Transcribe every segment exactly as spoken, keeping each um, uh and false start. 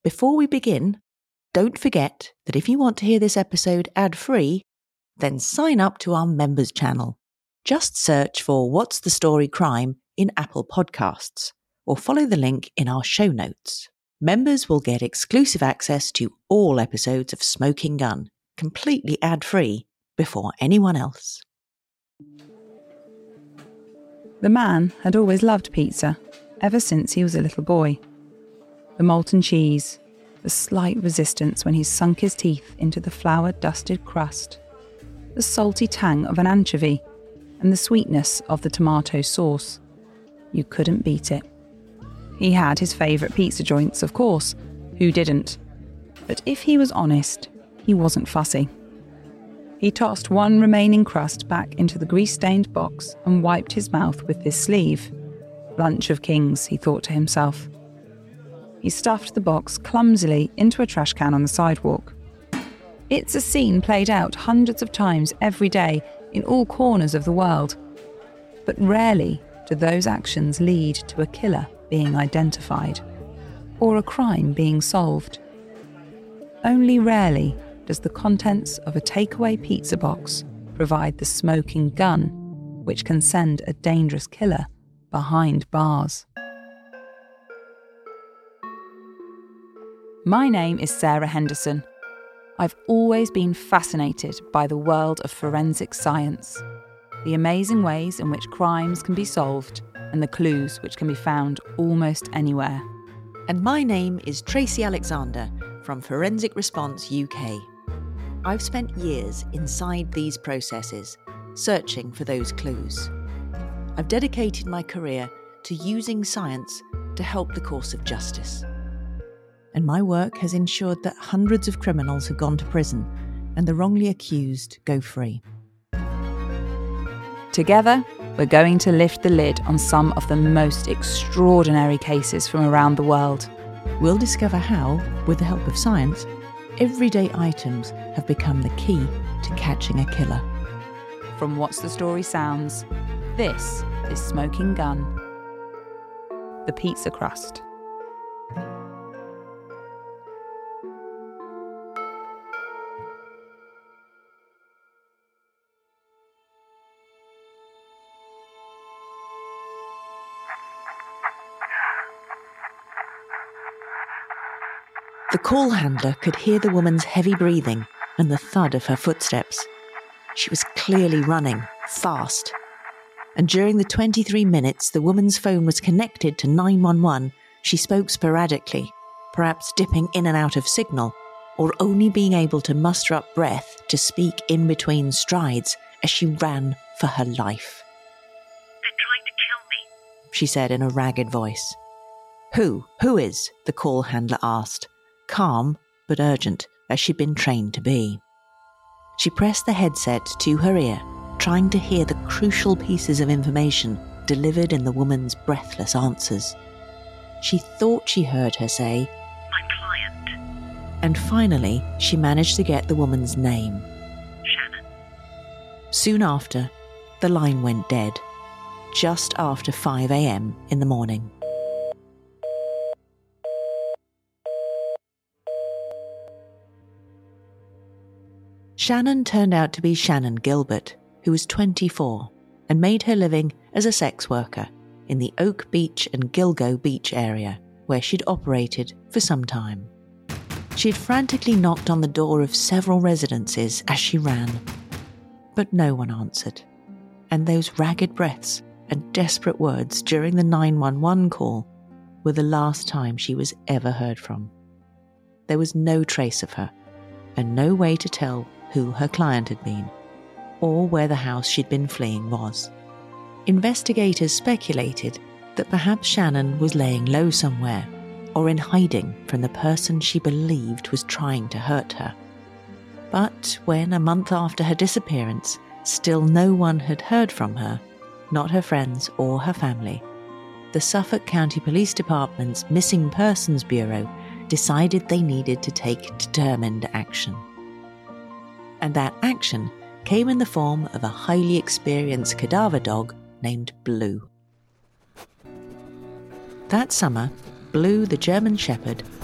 Before we begin, don't forget that if you want to hear this episode ad-free, then sign up to our members channel. Just search for What's the Story Crime in Apple Podcasts, or follow the link in our show notes. Members will get exclusive access to all episodes of Smoking Gun, completely ad-free, before anyone else. The man had always loved pizza, ever since he was a little boy. The molten cheese, the slight resistance when he sunk his teeth into the flour-dusted crust, the salty tang of an anchovy, and the sweetness of the tomato sauce. You couldn't beat it. He had his favourite pizza joints, of course. Who didn't? But if he was honest, he wasn't fussy. He tossed one remaining crust back into the grease-stained box and wiped his mouth with his sleeve. Lunch of kings, he thought to himself. He stuffed the box clumsily into a trash can on the sidewalk. It's a scene played out hundreds of times every day in all corners of the world. But rarely do those actions lead to a killer being identified, or a crime being solved. Only rarely does the contents of a takeaway pizza box provide the smoking gun which can send a dangerous killer behind bars. My name is Sarah Henderson. I've always been fascinated by the world of forensic science, the amazing ways in which crimes can be solved, and the clues which can be found almost anywhere. And my name is Tracy Alexander from Forensic Response U K. I've spent years inside these processes, searching for those clues. I've dedicated my career to using science to help the course of justice. And my work has ensured that hundreds of criminals have gone to prison and the wrongly accused go free. Together, we're going to lift the lid on some of the most extraordinary cases from around the world. We'll discover how, with the help of science, everyday items have become the key to catching a killer. From What's the Story Sounds, this is Smoking Gun. The pizza crust. The call handler could hear the woman's heavy breathing and the thud of her footsteps. She was clearly running, fast. And during the twenty-three minutes the woman's phone was connected to nine one one, she spoke sporadically, perhaps dipping in and out of signal, or only being able to muster up breath to speak in between strides as she ran for her life. "They're trying to kill me," she said in a ragged voice. Who? Who is? The call handler asked, calm but urgent as she'd been trained to be. She pressed the headset to her ear, trying to hear the crucial pieces of information delivered in the woman's breathless answers. She thought she heard her say, "My client." And finally she managed to get the woman's name. "Shannon." Soon after, the line went dead, just after five a.m. in the morning. Shannon turned out to be Shannon Gilbert, who was twenty-four and made her living as a sex worker in the Oak Beach and Gilgo Beach area, where she'd operated for some time. She'd frantically knocked on the door of several residences as she ran, but no one answered, and those ragged breaths and desperate words during the nine one one call were the last time she was ever heard from. There was no trace of her, and no way to tell who her client had been, or where the house she'd been fleeing was. Investigators speculated that perhaps Shannon was laying low somewhere, or in hiding from the person she believed was trying to hurt her. But when, a month after her disappearance, still no one had heard from her, not her friends or her family, the Suffolk County Police Department's Missing Persons Bureau decided they needed to take determined action. And that action came in the form of a highly experienced cadaver dog named Blue. That summer, Blue, the German Shepherd,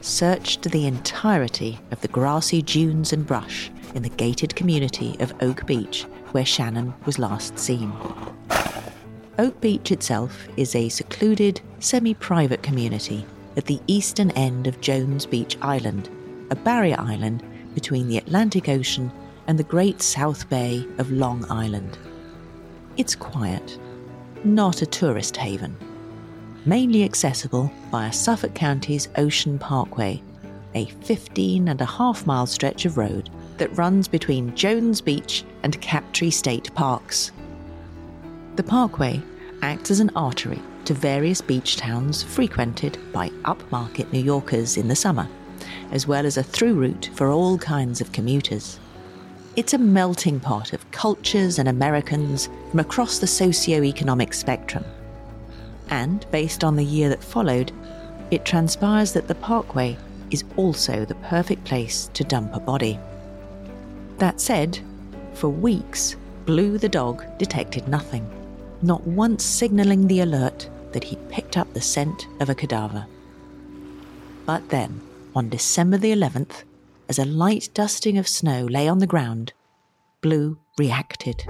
searched the entirety of the grassy dunes and brush in the gated community of Oak Beach, where Shannon was last seen. Oak Beach itself is a secluded, semi-private community at the eastern end of Jones Beach Island, a barrier island between the Atlantic Ocean and the Great South Bay of Long Island. It's quiet, not a tourist haven, mainly accessible via Suffolk County's Ocean Parkway, a fifteen and a half mile stretch of road that runs between Jones Beach and Captree State Parks. The parkway acts as an artery to various beach towns frequented by upmarket New Yorkers in the summer, as well as a through route for all kinds of commuters. It's a melting pot of cultures and Americans from across the socio-economic spectrum. And based on the year that followed, it transpires that the parkway is also the perfect place to dump a body. That said, for weeks, Blue the dog detected nothing, not once signalling the alert that he'd picked up the scent of a cadaver. But then, on December the eleventh, as a light dusting of snow lay on the ground, Blue reacted.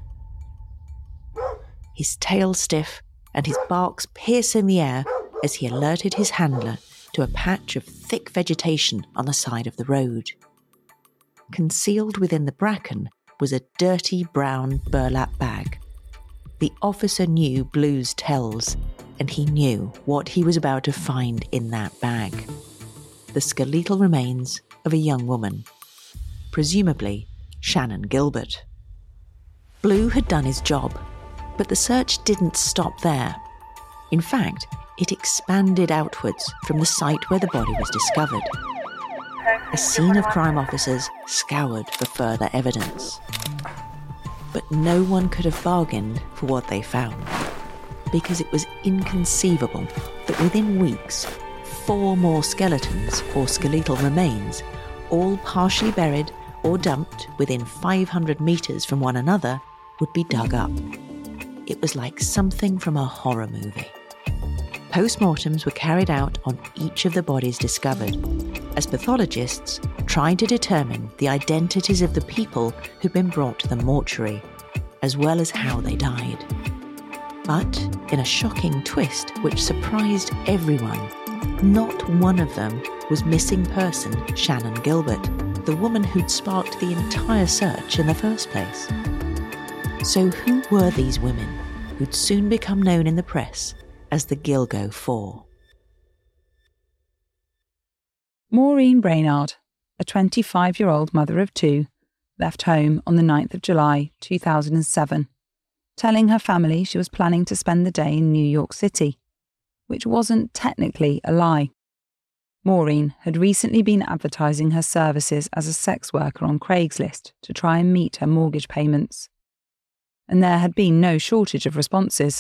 His tail stiff and his barks piercing the air as he alerted his handler to a patch of thick vegetation on the side of the road. Concealed within the bracken was a dirty brown burlap bag. The officer knew Blue's tells, and he knew what he was about to find in that bag. The skeletal remains of a young woman, presumably Shannon Gilbert. Blue had done his job, but the search didn't stop there. In fact, it expanded outwards from the site where the body was discovered. A scene of crime officers scoured for further evidence. But no one could have bargained for what they found, because it was inconceivable that within weeks, four more skeletons or skeletal remains, all partially buried or dumped within five hundred metres from one another, would be dug up. It was like something from a horror movie. Postmortems were carried out on each of the bodies discovered, as pathologists tried to determine the identities of the people who'd been brought to the mortuary, as well as how they died. But in a shocking twist which surprised everyone, not one of them was missing person Shannon Gilbert, the woman who'd sparked the entire search in the first place. So who were these women who'd soon become known in the press as the Gilgo Four? Maureen Brainard, a twenty-five-year-old mother of two, left home on the ninth of July two thousand seven, telling her family she was planning to spend the day in New York City, which wasn't technically a lie. Maureen had recently been advertising her services as a sex worker on Craigslist to try and meet her mortgage payments, and there had been no shortage of responses.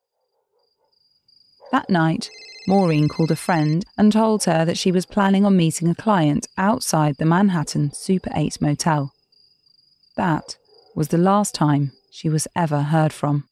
That night, Maureen called a friend and told her that she was planning on meeting a client outside the Manhattan Super eight motel. That was the last time she was ever heard from.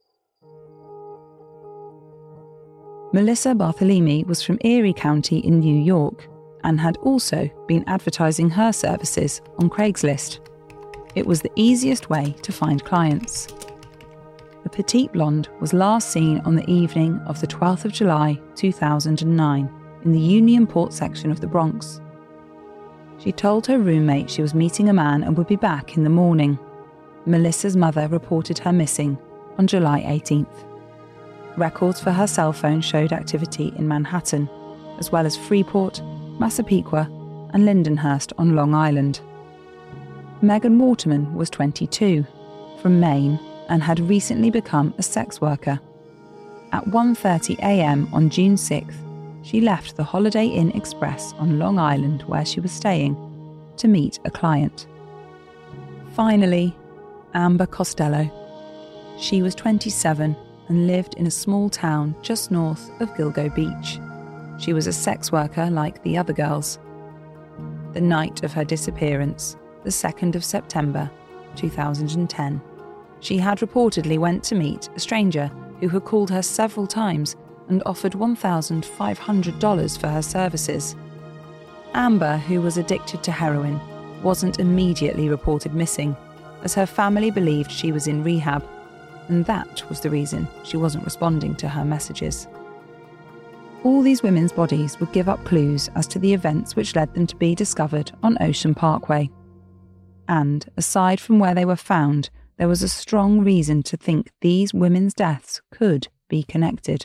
Melissa Barthelemy was from Erie County in New York and had also been advertising her services on Craigslist. It was the easiest way to find clients. The petite blonde was last seen on the evening of the twelfth of July two thousand nine in the Unionport section of the Bronx. She told her roommate she was meeting a man and would be back in the morning. Melissa's mother reported her missing on July eighteenth. Records for her cell phone showed activity in Manhattan, as well as Freeport, Massapequa, and Lindenhurst on Long Island. Megan Waterman was twenty-two, from Maine, and had recently become a sex worker. At one thirty a.m. on June sixth, she left the Holiday Inn Express on Long Island where she was staying to meet a client. Finally, Amber Costello. She was twenty-seven and lived in a small town just north of Gilgo Beach. She was a sex worker like the other girls. The night of her disappearance, the second of September two thousand ten, she had reportedly went to meet a stranger who had called her several times and offered one thousand five hundred dollars for her services. Amber, who was addicted to heroin, wasn't immediately reported missing, as her family believed she was in rehab, and that was the reason she wasn't responding to her messages. All these women's bodies would give up clues as to the events which led them to be discovered on Ocean Parkway. And, aside from where they were found, there was a strong reason to think these women's deaths could be connected.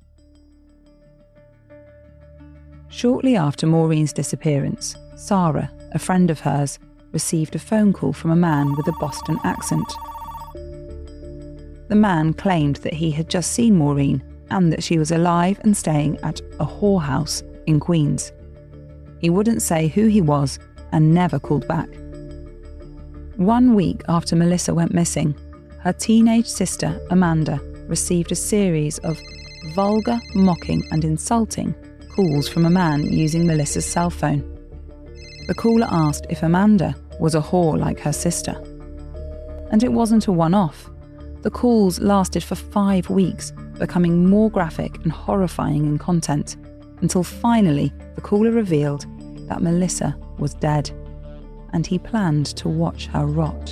Shortly after Maureen's disappearance, Sarah, a friend of hers, received a phone call from a man with a Boston accent. The man claimed that he had just seen Maureen and that she was alive and staying at a whorehouse in Queens. He wouldn't say who he was and never called back. One week after Melissa went missing, her teenage sister, Amanda, received a series of vulgar, mocking and insulting calls from a man using Melissa's cell phone. The caller asked if Amanda was a whore like her sister. And it wasn't a one-off. The calls lasted for five weeks, becoming more graphic and horrifying in content, until finally the caller revealed that Melissa was dead, and he planned to watch her rot.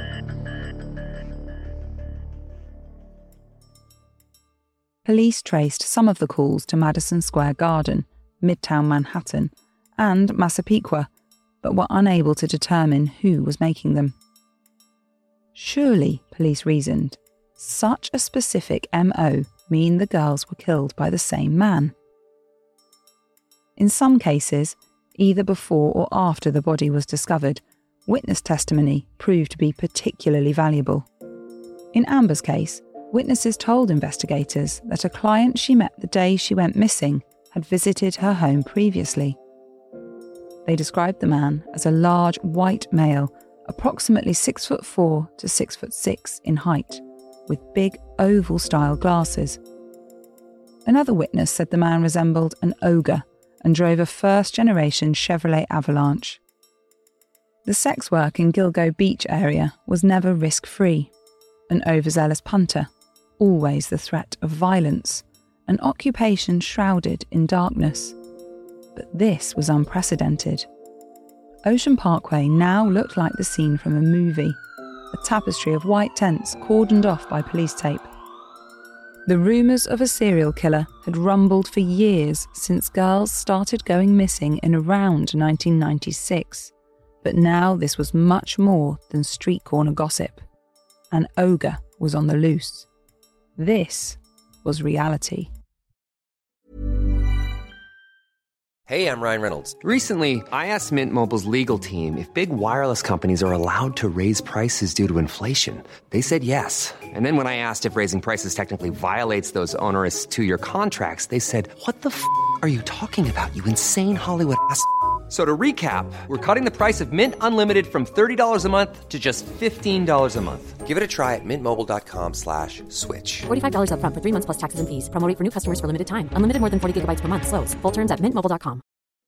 Police traced some of the calls to Madison Square Garden, Midtown Manhattan, and Massapequa, but were unable to determine who was making them. Surely, police reasoned, such a specific M O mean the girls were killed by the same man. In some cases, either before or after the body was discovered, witness testimony proved to be particularly valuable. In Amber's case, witnesses told investigators that a client she met the day she went missing had visited her home previously. They described the man as a large white male, approximately six foot four to six foot six in height, with big oval-style glasses. Another witness said the man resembled an ogre and drove a first-generation Chevrolet Avalanche. The sex work in Gilgo Beach area was never risk-free. An overzealous punter, always the threat of violence, an occupation shrouded in darkness. But this was unprecedented. Ocean Parkway now looked like the scene from a movie, a tapestry of white tents cordoned off by police tape. The rumours of a serial killer had rumbled for years since girls started going missing in around nineteen ninety-six, but now this was much more than street corner gossip. An ogre was on the loose. This was reality. Hey, I'm Ryan Reynolds. Recently, I asked Mint Mobile's legal team if big wireless companies are allowed to raise prices due to inflation. They said yes. And then when I asked if raising prices technically violates those onerous two-year contracts, they said, "What the f*** are you talking about, you insane Hollywood ass f- So to recap, we're cutting the price of Mint Unlimited from thirty dollars a month to just fifteen dollars a month. Give it a try at mintmobile.com slash switch. forty-five dollars up front for three months plus taxes and fees. Promo rate for new customers for limited time. Unlimited more than forty gigabytes per month. Slows full terms at mint mobile dot com.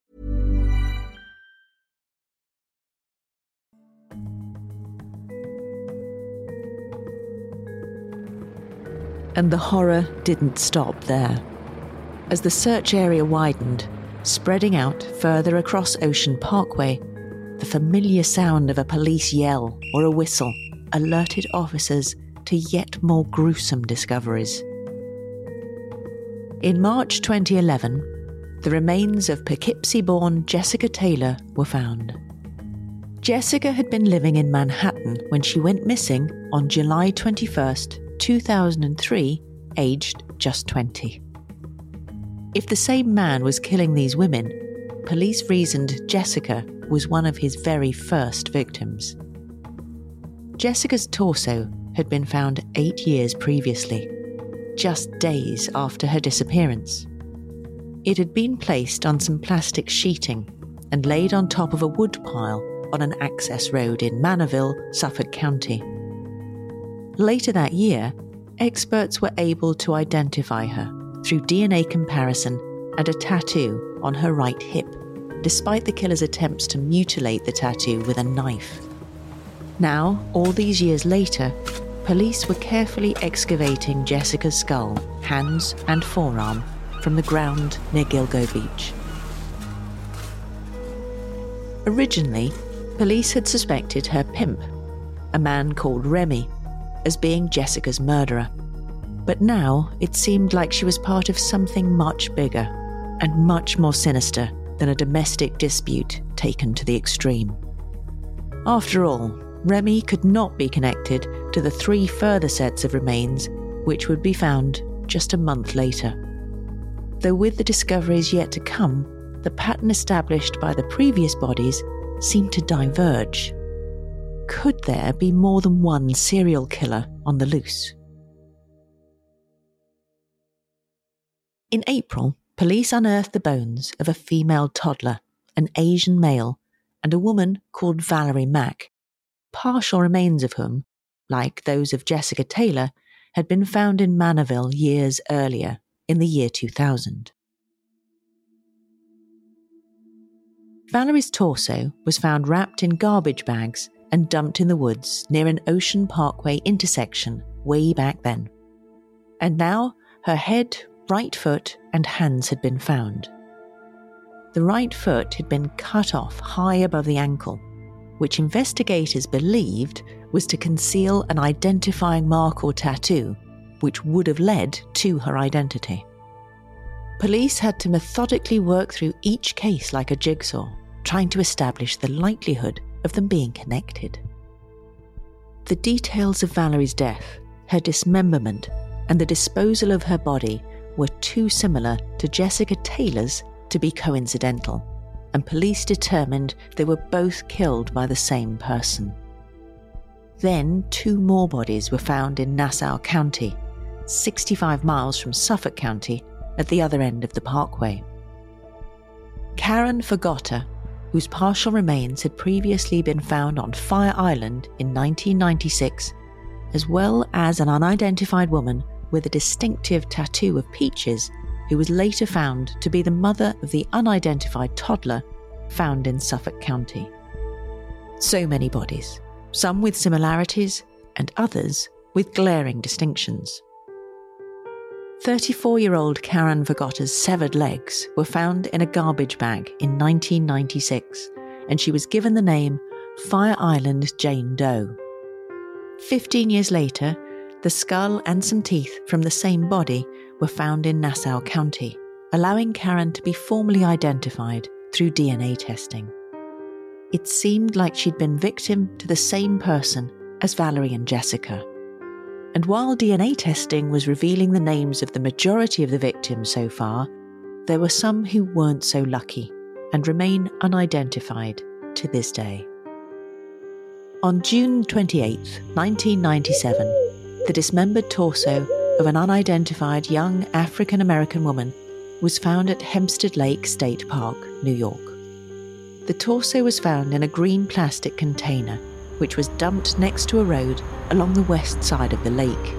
And the horror didn't stop there. As the search area widened, spreading out further across Ocean Parkway, the familiar sound of a police yell or a whistle alerted officers to yet more gruesome discoveries. In March twenty eleven, the remains of Poughkeepsie-born Jessica Taylor were found. Jessica had been living in Manhattan when she went missing on July twenty-first, two thousand three, aged just twenty. If the same man was killing these women, police reasoned Jessica was one of his very first victims. Jessica's torso had been found eight years previously, just days after her disappearance. It had been placed on some plastic sheeting and laid on top of a wood pile on an access road in Manorville, Suffolk County. Later that year, experts were able to identify her through D N A comparison and a tattoo on her right hip, despite the killer's attempts to mutilate the tattoo with a knife. Now, all these years later, police were carefully excavating Jessica's skull, hands and forearm from the ground near Gilgo Beach. Originally, police had suspected her pimp, a man called Remy, as being Jessica's murderer. But now it seemed like she was part of something much bigger and much more sinister than a domestic dispute taken to the extreme. After all, Remy could not be connected to the three further sets of remains which would be found just a month later. Though with the discoveries yet to come, the pattern established by the previous bodies seemed to diverge. Could there be more than one serial killer on the loose? In April, police unearthed the bones of a female toddler, an Asian male, and a woman called Valerie Mack, partial remains of whom, like those of Jessica Taylor, had been found in Manorville years earlier, in the year two thousand. Valerie's torso was found wrapped in garbage bags and dumped in the woods near an Ocean Parkway intersection way back then. And now her head, right foot, and hands had been found. The right foot had been cut off high above the ankle, which investigators believed was to conceal an identifying mark or tattoo, which would have led to her identity. Police had to methodically work through each case like a jigsaw, trying to establish the likelihood of them being connected. The details of Valerie's death, her dismemberment, and the disposal of her body were too similar to Jessica Taylor's to be coincidental, and police determined they were both killed by the same person. Then two more bodies were found in Nassau County, sixty-five miles from Suffolk County, at the other end of the parkway. Karen Fagotta, whose partial remains had previously been found on Fire Island in nineteen ninety-six, as well as an unidentified woman with a distinctive tattoo of peaches, who was later found to be the mother of the unidentified toddler found in Suffolk County. So many bodies, some with similarities and others with glaring distinctions. thirty-four-year-old Karen Fagotta's severed legs were found in a garbage bag in nineteen ninety-six, and she was given the name Fire Island Jane Doe. Fifteen years later, the skull and some teeth from the same body were found in Nassau County, allowing Karen to be formally identified through D N A testing. It seemed like she'd been victim to the same person as Valerie and Jessica. And while D N A testing was revealing the names of the majority of the victims so far, there were some who weren't so lucky and remain unidentified to this day. On June twenty-eighth, nineteen ninety-seven, the dismembered torso of an unidentified young African-American woman was found at Hempstead Lake State Park, New York. The torso was found in a green plastic container, which was dumped next to a road along the west side of the lake.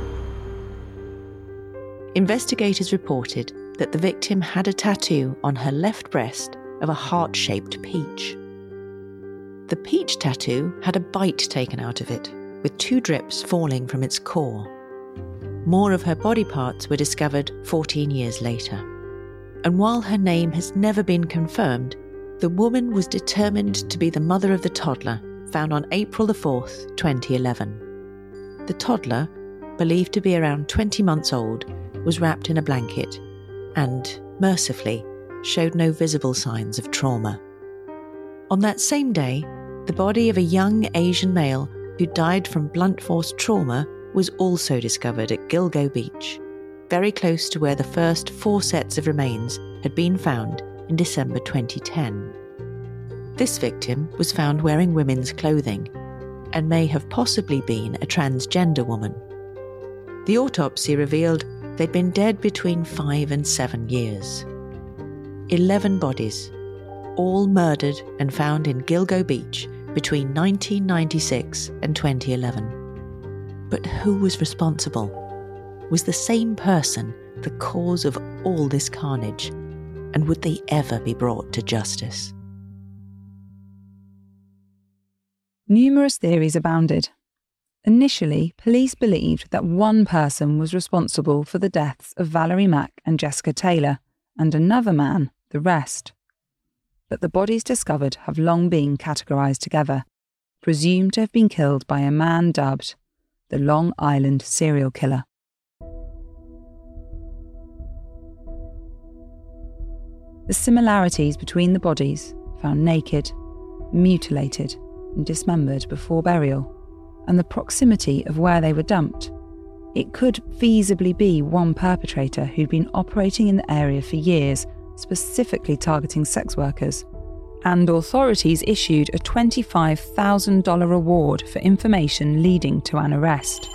Investigators reported that the victim had a tattoo on her left breast of a heart-shaped peach. The peach tattoo had a bite taken out of it, with two drips falling from its core. More of her body parts were discovered fourteen years later. And while her name has never been confirmed, the woman was determined to be the mother of the toddler found on April the fourth, twenty eleven. The toddler, believed to be around twenty months old, was wrapped in a blanket and, mercifully, showed no visible signs of trauma. On that same day, the body of a young Asian male who died from blunt force trauma was also discovered at Gilgo Beach, very close to where the first four sets of remains had been found in December twenty ten. This victim was found wearing women's clothing and may have possibly been a transgender woman. The autopsy revealed they'd been dead between five and seven years. Eleven bodies, all murdered and found in Gilgo Beach between nineteen ninety-six and twenty eleven. But who was responsible? Was the same person the cause of all this carnage? And would they ever be brought to justice? Numerous theories abounded. Initially, police believed that one person was responsible for the deaths of Valerie Mack and Jessica Taylor, and another man the rest. but the bodies discovered have long been categorised together, presumed to have been killed by a man dubbed the Long Island serial killer. The similarities between the bodies, found naked, mutilated and dismembered before burial, and the proximity of where they were dumped, it could feasibly be one perpetrator who'd been operating in the area for years, specifically targeting sex workers, and authorities issued a twenty-five thousand dollars reward for information leading to an arrest.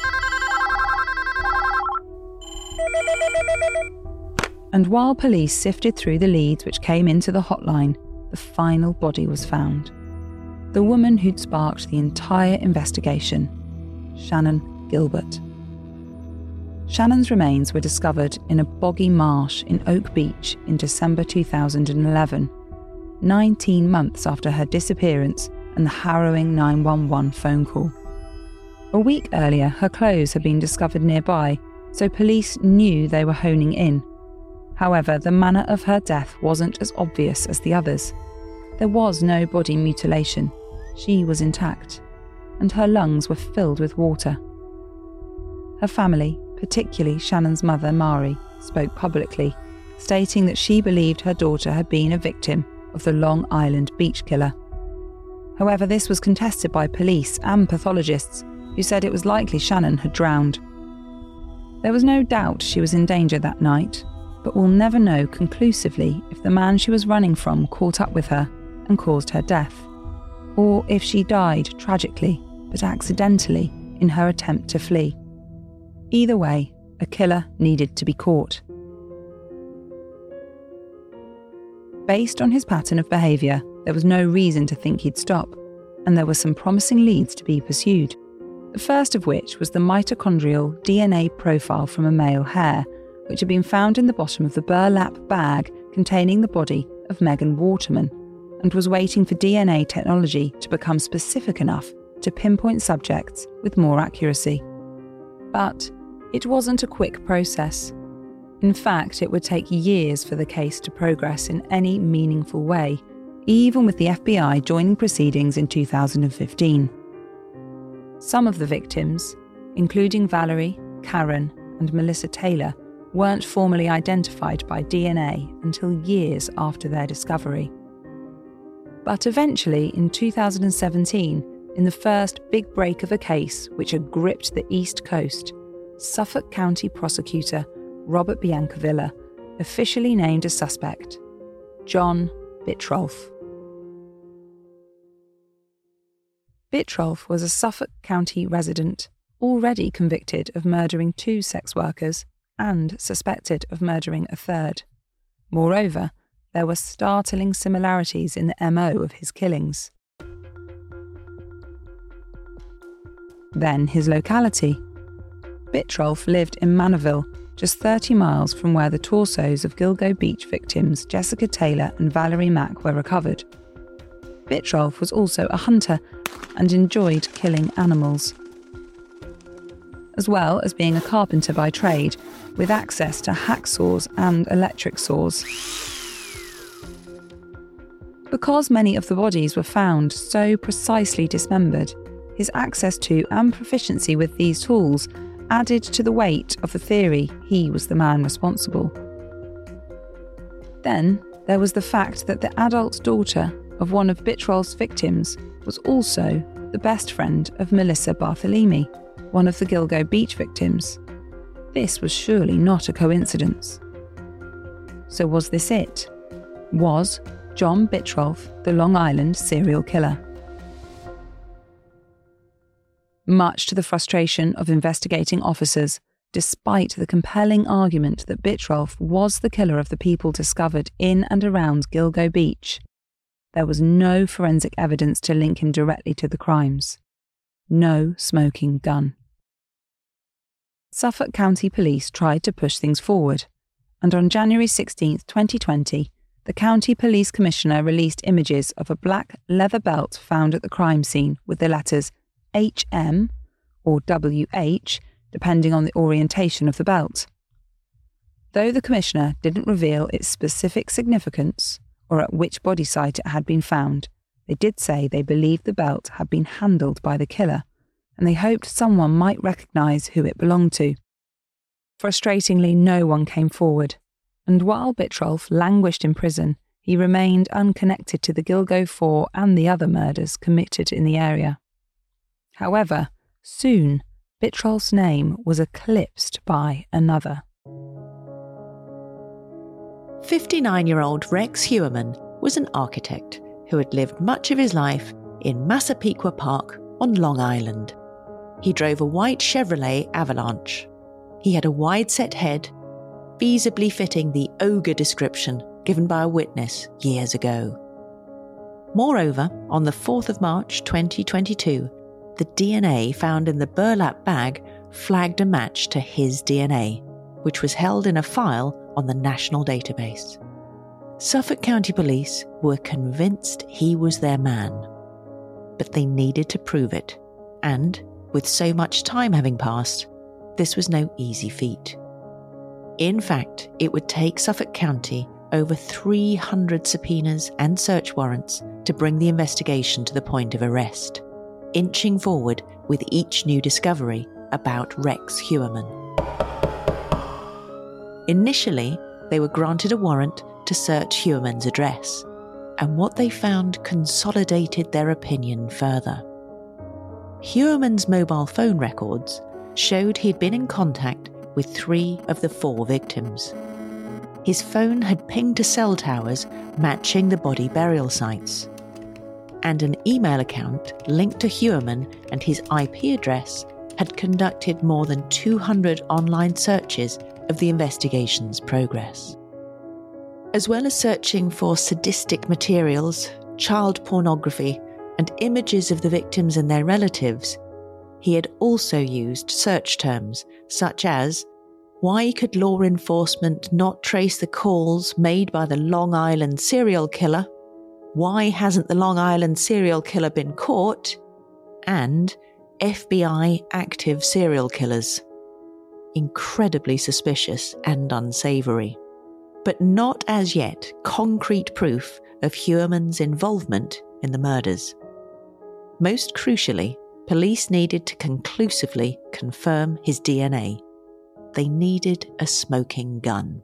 And while police sifted through the leads which came into the hotline, the final body was found. The woman who'd sparked the entire investigation, Shannan Gilbert. Shannan's remains were discovered in a boggy marsh in Oak Beach in December two thousand eleven, nineteen months after her disappearance and the harrowing nine one one phone call. A week earlier, her clothes had been discovered nearby, so police knew they were honing in. However, the manner of her death wasn't as obvious as the others. There was no body mutilation. She was intact, and her lungs were filled with water. Her family, particularly Shannan's mother, Mari, spoke publicly, stating that she believed her daughter had been a victim of the Long Island beach killer. However, this was contested by police and pathologists, who said it was likely Shannan had drowned. There was no doubt she was in danger that night, but we'll never know conclusively if the man she was running from caught up with her and caused her death, or if she died tragically but accidentally in her attempt to flee. Either way, a killer needed to be caught. Based on his pattern of behaviour, there was no reason to think he'd stop, and there were some promising leads to be pursued. The first of which was the mitochondrial D N A profile from a male hair, which had been found in the bottom of the burlap bag containing the body of Megan Waterman, and was waiting for D N A technology to become specific enough to pinpoint subjects with more accuracy. But it wasn't a quick process. In fact, it would take years for the case to progress in any meaningful way, even with the F B I joining proceedings in two thousand fifteen. Some of the victims, including Valerie, Karen, and Melissa Taylor, weren't formally identified by D N A until years after their discovery. But eventually, in two thousand seventeen, in the first big break of a case which had gripped the East Coast, Suffolk County prosecutor Robert Biancavilla officially named a suspect, John Bittrolff. Bittrolff was a Suffolk County resident, already convicted of murdering two sex workers and suspected of murdering a third. Moreover, there were startling similarities in the M O of his killings. Then his locality. Bittrolff lived in Manorville, just thirty miles from where the torsos of Gilgo Beach victims Jessica Taylor and Valerie Mack were recovered. Bittrolff was also a hunter and enjoyed killing animals, as well as being a carpenter by trade, with access to hacksaws and electric saws. Because many of the bodies were found so precisely dismembered, his access to and proficiency with these tools added to the weight of the theory he was the man responsible. Then there was the fact that the adult daughter of one of Bittrolff's victims was also the best friend of Melissa Barthelemy, one of the Gilgo Beach victims. This was surely not a coincidence. So was this it? Was John Bittrolff the Long Island serial killer? Much to the frustration of investigating officers, despite the compelling argument that Bittrolff was the killer of the people discovered in and around Gilgo Beach, there was no forensic evidence to link him directly to the crimes. No smoking gun. Suffolk County Police tried to push things forward, and on January sixteenth, twenty twenty, the County Police Commissioner released images of a black leather belt found at the crime scene with the letters H M or W H, depending on the orientation of the belt. Though the Commissioner didn't reveal its specific significance or at which body site it had been found, they did say they believed the belt had been handled by the killer, and they hoped someone might recognise who it belonged to. Frustratingly, no one came forward, and while Bittrolf languished in prison, he remained unconnected to the Gilgo Four and the other murders committed in the area. However, soon, Bittrolf's name was eclipsed by another. fifty-nine-year-old Rex Heuermann was an architect who had lived much of his life in Massapequa Park on Long Island. He drove a white Chevrolet Avalanche. He had a wide-set head, feasibly fitting the ogre description given by a witness years ago. Moreover, on the fourth of March twenty twenty-two, the D N A found in the burlap bag flagged a match to his D N A, which was held in a file on the national database. Suffolk County Police were convinced he was their man, but they needed to prove it, and, with so much time having passed, this was no easy feat. In fact, it would take Suffolk County over three hundred subpoenas and search warrants to bring the investigation to the point of arrest, inching forward with each new discovery about Rex Heuermann. Initially, they were granted a warrant to search Heuermann's address, and what they found consolidated their opinion further. Heuermann's mobile phone records showed he'd been in contact with three of the four victims. His phone had pinged to cell towers matching the body burial sites, and an email account linked to Heuermann and his I P address had conducted more than two hundred online searches of the investigation's progress. As well as searching for sadistic materials, child pornography, and images of the victims and their relatives, he had also used search terms such as, why could law enforcement not trace the calls made by the Long Island serial killer? Why hasn't the Long Island serial killer been caught? And F B I active serial killers. Incredibly suspicious and unsavoury, but not as yet concrete proof of Heuermann's involvement in the murders. Most crucially, police needed to conclusively confirm his D N A. They needed a smoking gun.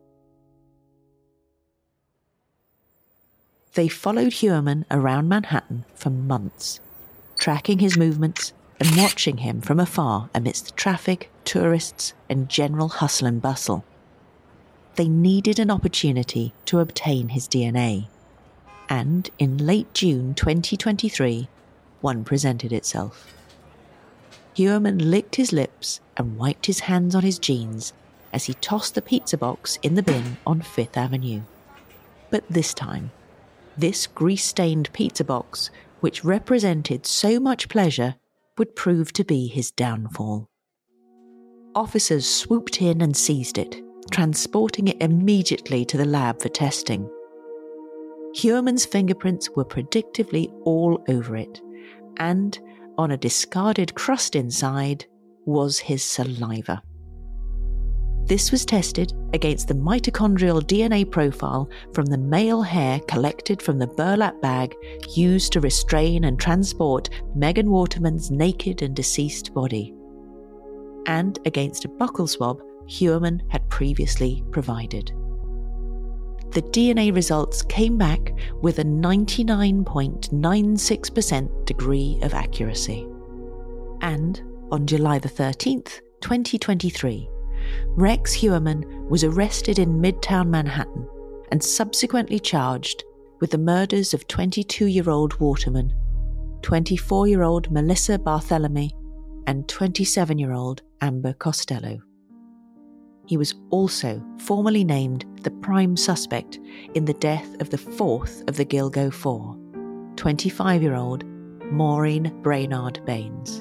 They followed Heuermann around Manhattan for months, tracking his movements and watching him from afar amidst the traffic, tourists, and general hustle and bustle. They needed an opportunity to obtain his D N A, and in late June twenty twenty-three, one presented itself. Heuermann licked his lips and wiped his hands on his jeans as he tossed the pizza box in the bin on Fifth Avenue. But this time, this grease-stained pizza box, which represented so much pleasure, would prove to be his downfall. Officers swooped in and seized it, transporting it immediately to the lab for testing. Heuermann's fingerprints were predictably all over it, and on a discarded crust inside was his saliva. This was tested against the mitochondrial D N A profile from the male hair collected from the burlap bag used to restrain and transport Megan Waterman's naked and deceased body, and against a buccal swab Heuermann had previously provided. The D N A results came back with a ninety-nine point nine six percent degree of accuracy. And on July the thirteenth, twenty twenty-three, Rex Heuermann was arrested in Midtown Manhattan and subsequently charged with the murders of twenty-two-year-old Waterman, twenty-four-year-old Melissa Barthelemy, and twenty-seven-year-old Amber Costello. He was also formally named the prime suspect in the death of the fourth of the Gilgo Four, twenty-five-year-old Maureen Brainard Baines.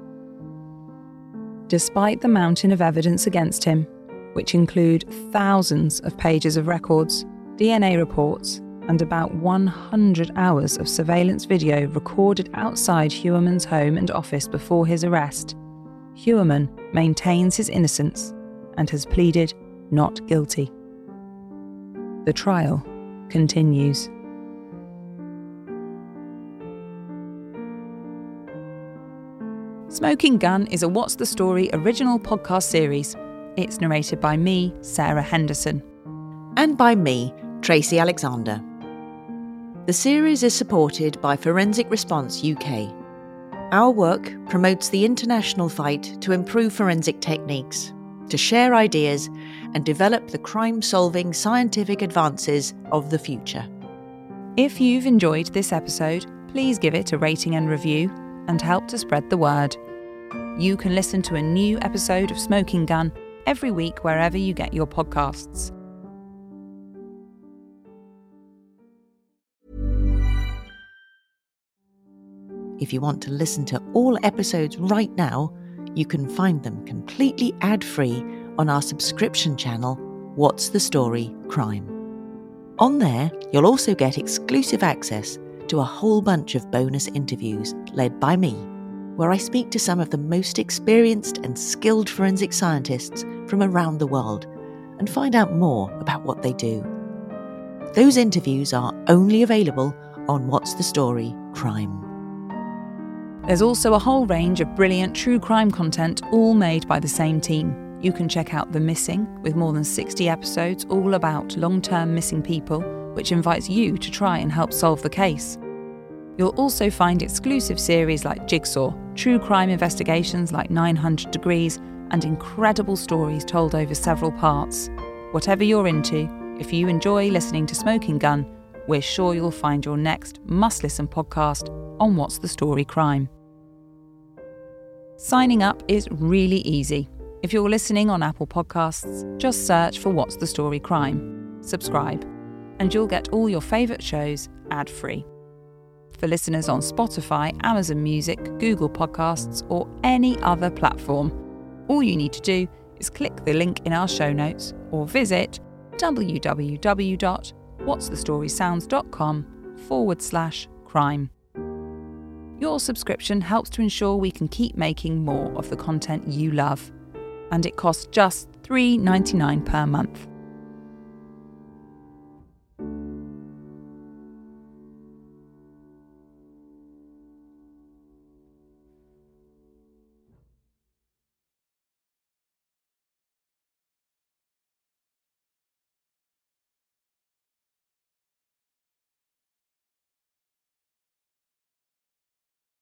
Despite the mountain of evidence against him, which include thousands of pages of records, D N A reports, and about one hundred hours of surveillance video recorded outside Heuermann's home and office before his arrest, Heuermann maintains his innocence and has pleaded not guilty. The trial continues. Smoking Gun is a What's the Story original podcast series. It's narrated by me, Sarah Henderson. And by me, Tracy Alexander. The series is supported by Forensic Response U K. Our work promotes the international fight to improve forensic techniques, to share ideas and develop the crime-solving scientific advances of the future. If you've enjoyed this episode, please give it a rating and review and help to spread the word. You can listen to a new episode of Smoking Gun every week wherever you get your podcasts. If you want to listen to all episodes right now, you can find them completely ad-free on our subscription channel, What's the Story Crime. On there, you'll also get exclusive access to a whole bunch of bonus interviews led by me, where I speak to some of the most experienced and skilled forensic scientists from around the world and find out more about what they do. Those interviews are only available on What's the Story Crime. There's also a whole range of brilliant true crime content, all made by the same team. You can check out The Missing, with more than sixty episodes all about long-term missing people, which invites you to try and help solve the case. You'll also find exclusive series like Jigsaw, true crime investigations like nine hundred degrees, and incredible stories told over several parts. Whatever you're into, if you enjoy listening to Smoking Gun, we're sure you'll find your next must-listen podcast on What's the Story Crime. Signing up is really easy. If you're listening on Apple Podcasts, just search for What's the Story Crime, subscribe, and you'll get all your favourite shows ad-free. For listeners on Spotify, Amazon Music, Google Podcasts, or any other platform, all you need to do is click the link in our show notes or visit www.whatsthestorysounds.com forward slash crime. Your subscription helps to ensure we can keep making more of the content you love, and it costs just three dollars and ninety-nine cents per month.